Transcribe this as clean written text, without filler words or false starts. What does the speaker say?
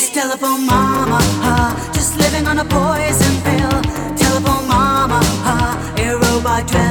Telephone mama, just living on a poison pill. Telephone mama, a robot dress.